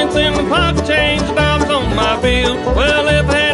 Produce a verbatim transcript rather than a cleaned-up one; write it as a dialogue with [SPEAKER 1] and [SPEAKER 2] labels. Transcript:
[SPEAKER 1] cents in the pocket, change dollars on my bill. Well, if I had